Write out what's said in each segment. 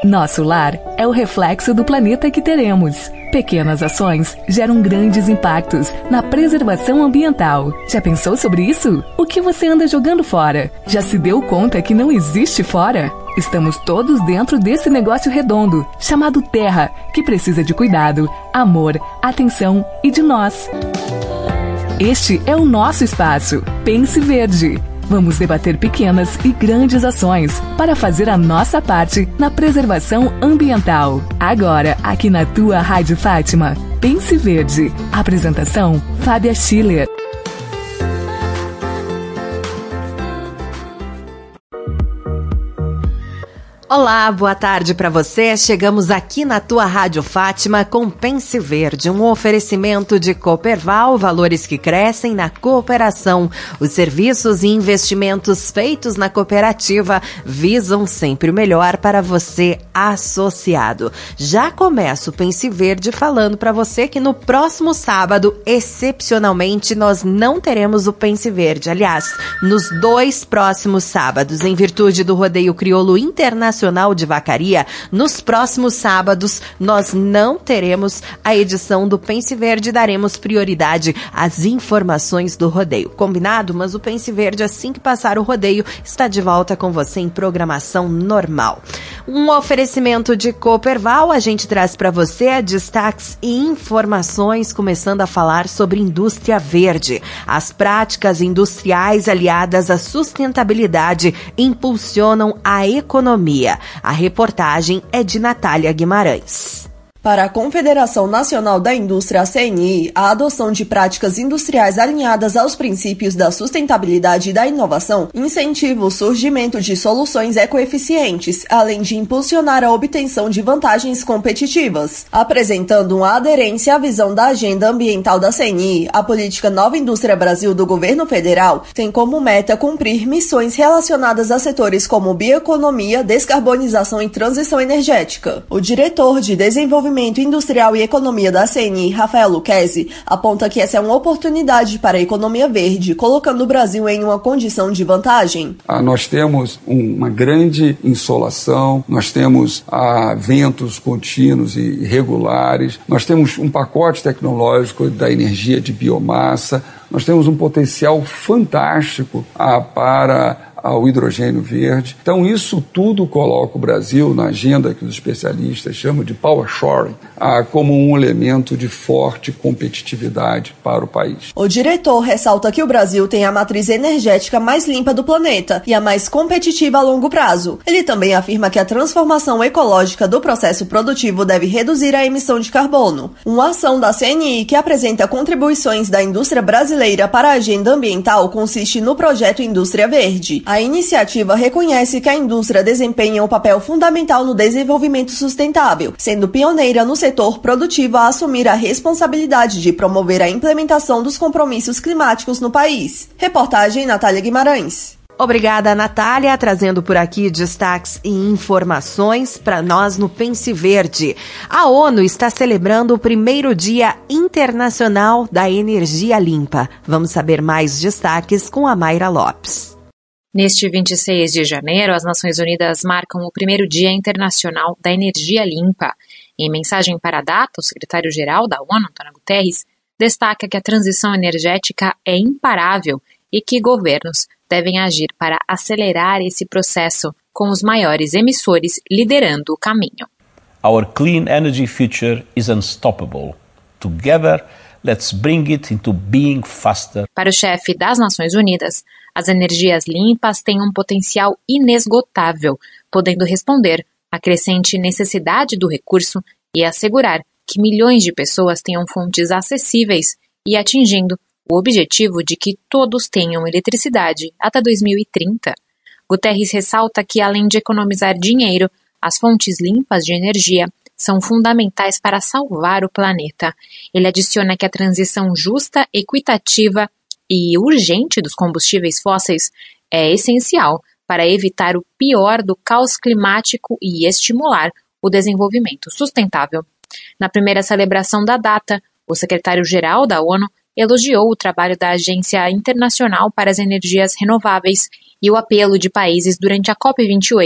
Nosso lar é o reflexo do planeta que teremos. Pequenas ações geram grandes impactos na preservação ambiental. Já pensou sobre isso? O que você anda jogando fora? Já se deu conta que não existe fora? Estamos todos dentro desse negócio redondo, chamado Terra, que precisa de cuidado, amor, atenção e de nós. Este é o nosso espaço. Pense Verde. Vamos debater pequenas e grandes ações para fazer a nossa parte na preservação ambiental. Agora, aqui na tua Rádio Fátima. Pense Verde. Apresentação, Fábia Schiller. Olá, boa tarde para você. Chegamos aqui na tua Rádio Fátima com Pense Verde, um oferecimento de Cooperval, valores que crescem na cooperação. Os serviços e investimentos feitos na cooperativa visam sempre o melhor para você, associado. Já começo o Pense Verde falando para você que no próximo sábado, excepcionalmente, nós não teremos o Pense Verde. Aliás, nos 2 próximos sábados, em virtude do Rodeio Crioulo Internacional de Vacaria, nos próximos sábados nós não teremos a edição do Pense Verde, daremos prioridade às informações do rodeio. Combinado? Mas o Pense Verde, assim que passar o rodeio, está de volta com você em programação normal. Um oferecimento de Cooperval, a gente traz para você destaques e informações, começando a falar sobre indústria verde. As práticas industriais aliadas à sustentabilidade impulsionam a economia. A reportagem é de Natália Guimarães. Para a Confederação Nacional da Indústria, a CNI, a adoção de práticas industriais alinhadas aos princípios da sustentabilidade e da inovação incentiva o surgimento de soluções ecoeficientes, além de impulsionar a obtenção de vantagens competitivas. Apresentando uma aderência à visão da agenda ambiental da CNI, a política Nova Indústria Brasil do governo federal tem como meta cumprir missões relacionadas a setores como bioeconomia, descarbonização e transição energética. O diretor de Desenvolvimento Industrial e Economia da CNI, Rafael Lucchesi, aponta que essa é uma oportunidade para a economia verde, colocando o Brasil em uma condição de vantagem. Nós temos uma grande insolação, nós temos ventos contínuos e regulares, nós temos um pacote tecnológico da energia de biomassa, nós temos um potencial fantástico para ao hidrogênio verde. Então isso tudo coloca o Brasil na agenda que os especialistas chamam de power shoring, como um elemento de forte competitividade para o país. O diretor ressalta que o Brasil tem a matriz energética mais limpa do planeta e a mais competitiva a longo prazo. Ele também afirma que a transformação ecológica do processo produtivo deve reduzir a emissão de carbono. Uma ação da CNI que apresenta contribuições da indústria brasileira para a agenda ambiental consiste no projeto Indústria Verde. A iniciativa reconhece que a indústria desempenha um papel fundamental no desenvolvimento sustentável, sendo pioneira no setor produtivo a assumir a responsabilidade de promover a implementação dos compromissos climáticos no país. Reportagem Natália Guimarães. Obrigada, Natália, trazendo por aqui destaques e informações para nós no Pense Verde. A ONU está celebrando o primeiro Dia Internacional da Energia Limpa. Vamos saber mais destaques com a Mayra Lopes. Neste 26 de janeiro, as Nações Unidas marcam o primeiro Dia Internacional da Energia Limpa. Em mensagem para a data, o secretário-geral da ONU, António Guterres, destaca que a transição energética é imparável e que governos devem agir para acelerar esse processo, com os maiores emissores liderando o caminho. Our clean energy future is unstoppable. Together, let's bring it into being faster. Para o chefe das Nações Unidas, as energias limpas têm um potencial inesgotável, podendo responder à crescente necessidade do recurso e assegurar que milhões de pessoas tenham fontes acessíveis e atingindo o objetivo de que todos tenham eletricidade até 2030. Guterres ressalta que, além de economizar dinheiro, as fontes limpas de energia são fundamentais para salvar o planeta. Ele adiciona que a transição justa, equitativa e urgente dos combustíveis fósseis é essencial para evitar o pior do caos climático e estimular o desenvolvimento sustentável. Na primeira celebração da data, o secretário-geral da ONU elogiou o trabalho da Agência Internacional para as Energias Renováveis e o apelo de países durante a COP28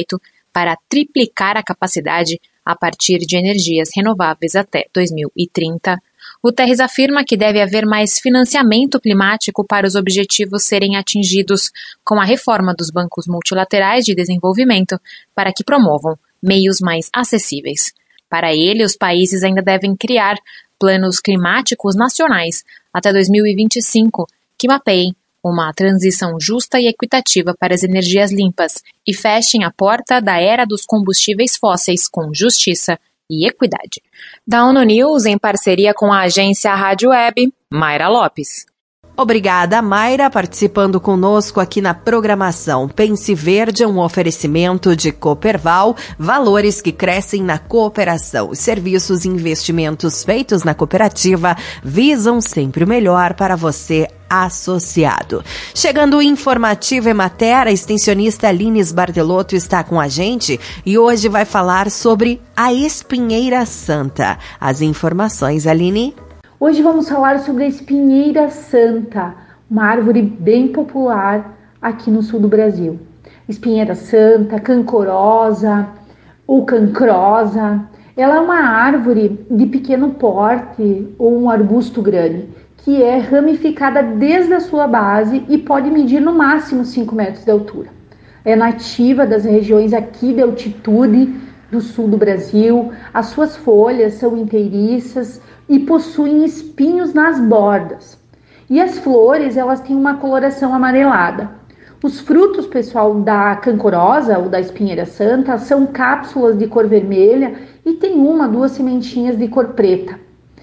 para triplicar a capacidade a partir de energias renováveis até 2030. Guterres afirma que deve haver mais financiamento climático para os objetivos serem atingidos, com a reforma dos bancos multilaterais de desenvolvimento para que promovam meios mais acessíveis. Para ele, os países ainda devem criar planos climáticos nacionais até 2025 que mapeiem uma transição justa e equitativa para as energias limpas e fechem a porta da era dos combustíveis fósseis com justiça e equidade. Da ONU News, em parceria com a agência Rádio Web, Mayra Lopes. Obrigada, Mayra, participando conosco aqui na programação. Pense Verde é um oferecimento de Cooperval, valores que crescem na cooperação. Os serviços e investimentos feitos na cooperativa visam sempre o melhor para você, associado. Chegando o informativo Emater, a extensionista Lines Bardelotto está com a gente e hoje vai falar sobre a Espinheira Santa. As informações, Aline? Hoje vamos falar sobre a Espinheira Santa, uma árvore bem popular aqui no sul do Brasil. Espinheira Santa, cancorosa ou cancrosa, ela é uma árvore de pequeno porte ou um arbusto grande, que é ramificada desde a sua base e pode medir no máximo 5 metros de altura. É nativa das regiões aqui de altitude do sul do Brasil, as suas folhas são inteiriças e possuem espinhos nas bordas. E as flores, elas têm uma coloração amarelada. Os frutos, pessoal, da cancorosa ou da espinheira santa são cápsulas de cor vermelha e tem 1 a 2 sementinhas de cor preta.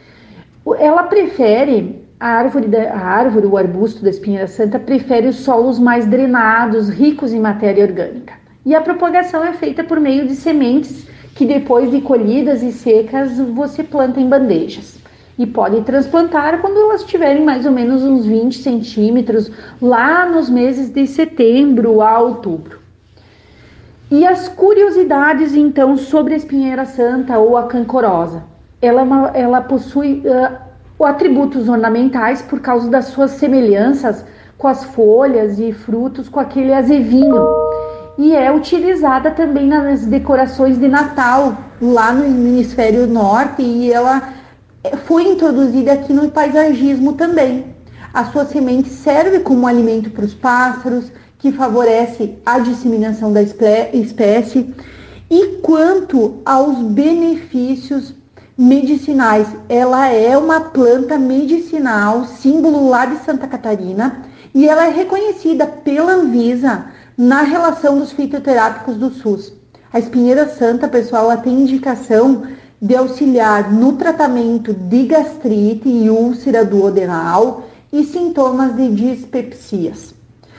Ela prefere, a árvore, o arbusto da espinheira santa, prefere os solos mais drenados, ricos em matéria orgânica. E a propagação é feita por meio de sementes que depois de colhidas e secas você planta em bandejas. E pode transplantar quando elas tiverem mais ou menos uns 20 centímetros, lá nos meses de setembro a outubro. E as curiosidades, então, sobre a espinheira santa ou a cancorosa. Ela possui atributos ornamentais por causa das suas semelhanças com as folhas e frutos, com aquele azevinho. E é utilizada também nas decorações de Natal, lá no hemisfério norte, e ela foi introduzida aqui no paisagismo também. A sua semente serve como alimento para os pássaros, que favorece a disseminação da espécie. E quanto aos benefícios medicinais, ela é uma planta medicinal, símbolo lá de Santa Catarina, e ela é reconhecida pela Anvisa na relação dos fitoterápicos do SUS. A espinheira santa, pessoal, ela tem indicação de auxiliar no tratamento de gastrite e úlcera duodenal e sintomas de dispepsias.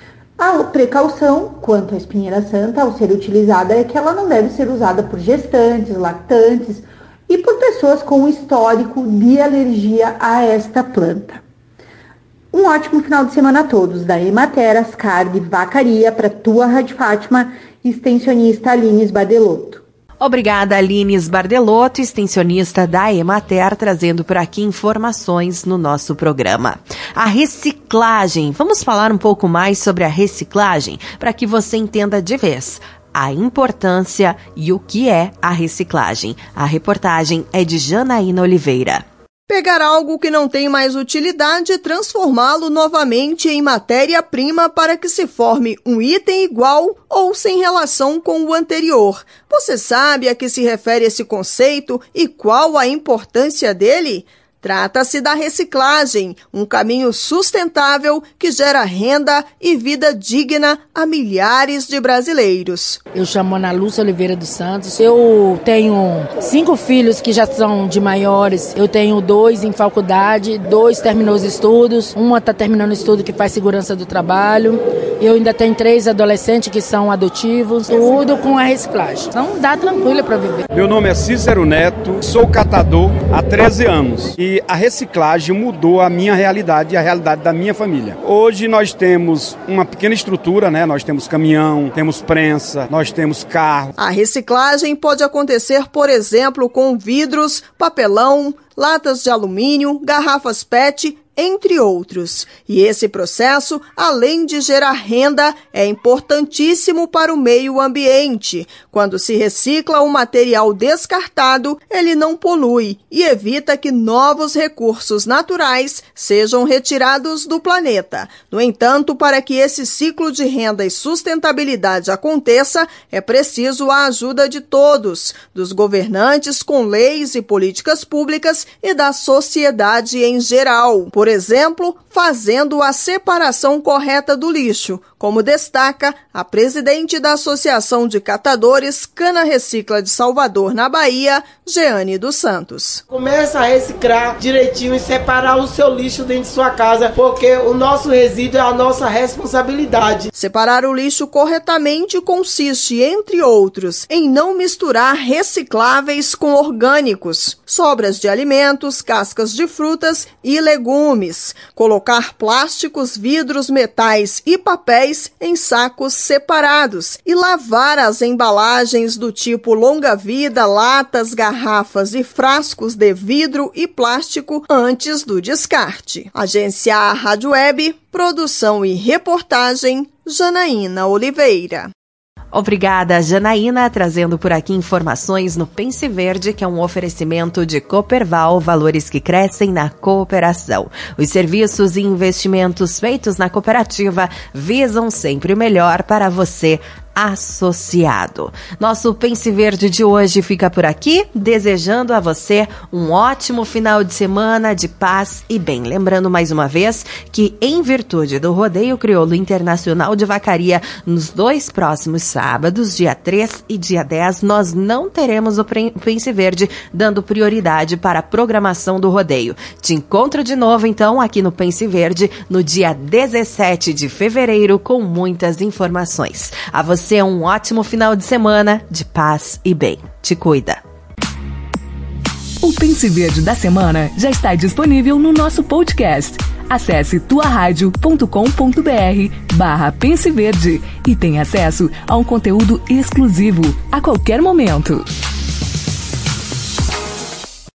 A precaução quanto à espinheira santa ao ser utilizada é que ela não deve ser usada por gestantes, lactantes e por pessoas com histórico de alergia a esta planta. Um ótimo final de semana a todos. Da Emater, Ascard, Vacaria, para tua Rádio Fátima, extensionista Lines Bardelotto. Obrigada, Lines Bardelotto, extensionista da Emater, trazendo por aqui informações no nosso programa. A reciclagem. Vamos falar um pouco mais sobre a reciclagem, para que você entenda de vez a importância e o que é a reciclagem. A reportagem é de Janaína Oliveira. Pegar algo que não tem mais utilidade e transformá-lo novamente em matéria-prima para que se forme um item igual ou sem relação com o anterior. Você sabe a que se refere esse conceito e qual a importância dele? Trata-se da reciclagem, um caminho sustentável que gera renda e vida digna a milhares de brasileiros. Eu chamo Ana Lúcia Oliveira dos Santos. Eu tenho 5 filhos que já são de maiores. Eu tenho 2 em faculdade, 2 terminou os estudos, uma está terminando o estudo que faz segurança do trabalho. Eu ainda tenho 3 adolescentes que são adotivos, tudo com a reciclagem. Então dá tranquilo para viver. Meu nome é Cícero Neto, sou catador há 13 anos. E a reciclagem mudou a minha realidade e a realidade da minha família. Hoje nós temos uma pequena estrutura, né? Nós temos caminhão, temos prensa, nós temos carro. A reciclagem pode acontecer, por exemplo, com vidros, papelão, latas de alumínio, garrafas PET, entre outros. E esse processo, além de gerar renda, é importantíssimo para o meio ambiente. Quando se recicla o material descartado, ele não polui e evita que novos recursos naturais sejam retirados do planeta. No entanto, para que esse ciclo de renda e sustentabilidade aconteça, é preciso a ajuda de todos, dos governantes com leis e políticas públicas e da sociedade em geral. Por exemplo, fazendo a separação correta do lixo, como destaca a presidente da Associação de Catadores Cana Recicla de Salvador, na Bahia, Jeane dos Santos. Começa a reciclar direitinho e separar o seu lixo dentro de sua casa, porque o nosso resíduo é a nossa responsabilidade. Separar o lixo corretamente consiste, entre outros, em não misturar recicláveis com orgânicos, sobras de alimentos, cascas de frutas e legumes, colocar plásticos, vidros, metais e papéis em sacos separados e lavar as embalagens do tipo longa-vida, latas, garrafas e frascos de vidro e plástico antes do descarte. Agência Rádio Web, produção e reportagem, Janaína Oliveira. Obrigada, Janaína, trazendo por aqui informações no Pense Verde, que é um oferecimento de Cooperval, valores que crescem na cooperação. Os serviços e investimentos feitos na cooperativa visam sempre o melhor para você, associado. Nosso Pense Verde de hoje fica por aqui, desejando a você um ótimo final de semana de paz e bem. Lembrando mais uma vez que, em virtude do Rodeio Crioulo Internacional de Vacaria, nos 2 próximos sábados, dia 3 e dia 10, nós não teremos o Pense Verde, dando prioridade para a programação do rodeio. Te encontro de novo, então, aqui no Pense Verde, no dia 17 de fevereiro, com muitas informações. A você um ótimo final de semana de paz e bem. Te cuida. O Pense Verde da semana já está disponível no nosso podcast. Acesse tuaradio.com.br/Pense Verde e tenha acesso a um conteúdo exclusivo a qualquer momento.